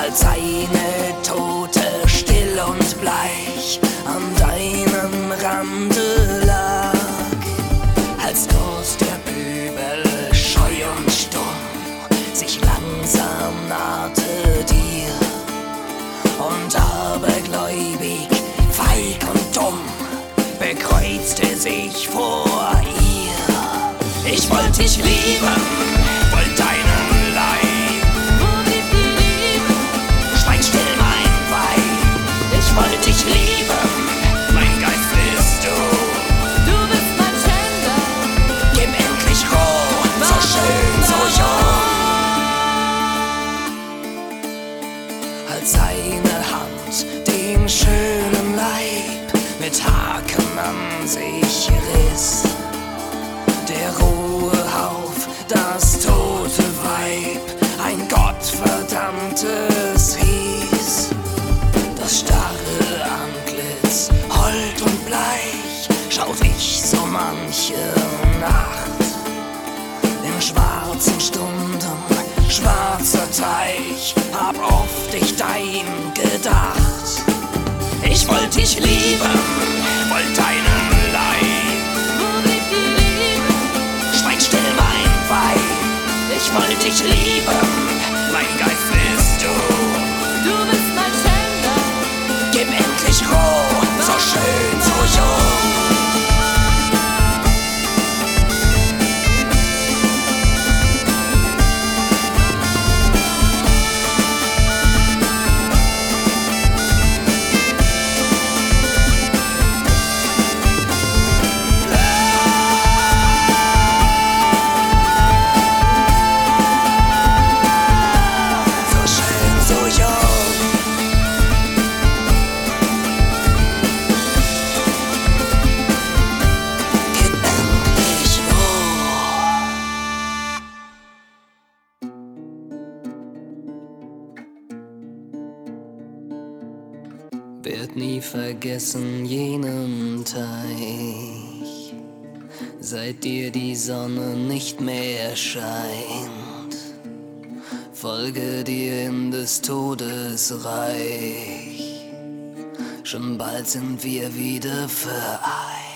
als eine Tote still und bleich an deinem Rande lag, als Durst der Pöbel scheu und stumm sich langsam nahte dir und abergläubig, feig und dumm bekreuzte sich vor ihr. Ich wollt dich lieben, wollt deinen Leib. Wo blieb die Liebe? Schweig still, mein Weib. Ich wollt dich lieben, mein Geist bist du. Du bist mein Schänder. Gib endlich Ruhe, so schön, so jung. Als seine Hand den schönen Leib mit Haken an sich riss, der rohe Hauf, das tote Weib, ein Gottverdammtes hieß. Das starre Antlitz, hold und bleich, schaut ich so manche Nacht. In schwarzen Stunden, schwarzer Teich, hab oft ich dein gedacht. Ich wollt dich lieben, wollt deinen Leib. Wo blieb die Liebe? Schweig still, mein Weib. Ich wollt dich lieben, mein Geist bist du. Du bist mein Schänder. Gib endlich Ruhe, so schön, so jung. Werd nie vergessen jenen Teich, seit dir die Sonne nicht mehr scheint. Folge dir in des Todes Reich, schon bald sind wir wieder vereint.